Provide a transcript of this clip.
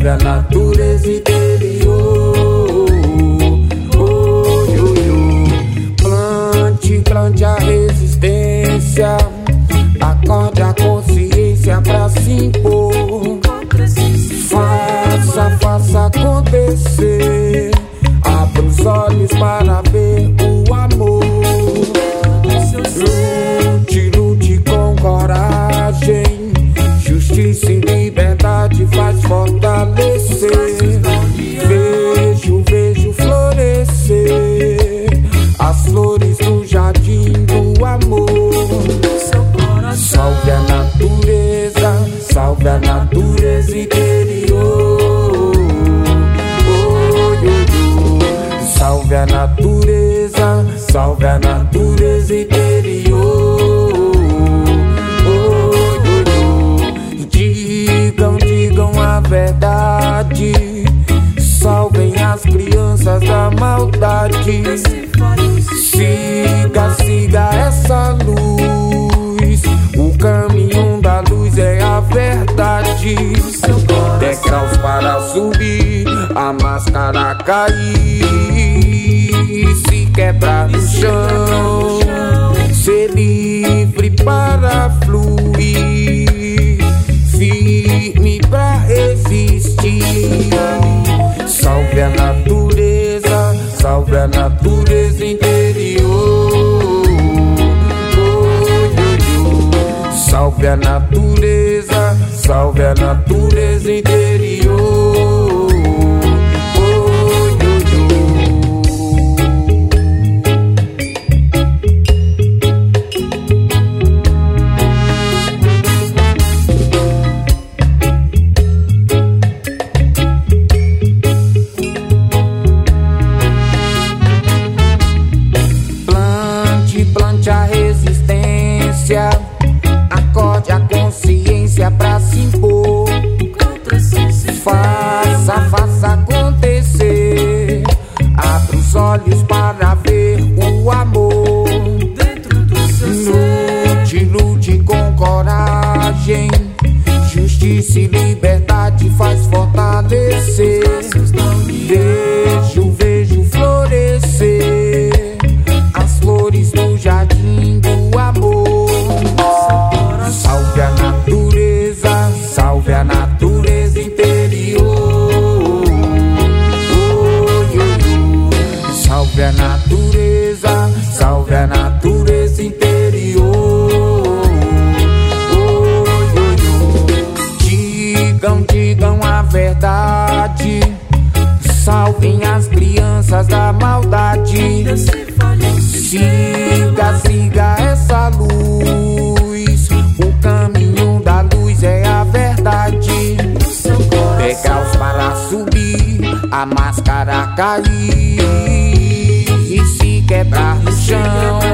salve a natureza interior. Plante a resistência, acorde a consciência pra se impor. Faça acontecer, abra os olhos para ver o amor. Lute com coragem, justiça e liberdade faz fortalecer. Vejo florescer as flores do jardim do amor. Salve a natureza interior. Salve a natureza interior. Digam a verdade, salvem as crianças da maldade. Siga essa luz, o caminho da luz é a verdade. Degraus para subir, a máscara cair, se quebrar no chão, ser livre para fluir, firme pra resistir. Salve a natureza interior. Salve a natureza interior. Plante a resistência, acorde a consciência pra se impor. Faça acontecer, abra os olhos para ver o amor. Lute com coragem, justiça e liberdade faz fortalecer. Vejo florescer as flores do jardim do amor. Salve a natureza interior. Salve a natureza interior. Digam a verdade, salvem as crianças da maldade. Siga essa luz, o caminho da luz é a verdade. Degraus para subir, a máscara cair, e se quebrar no chão,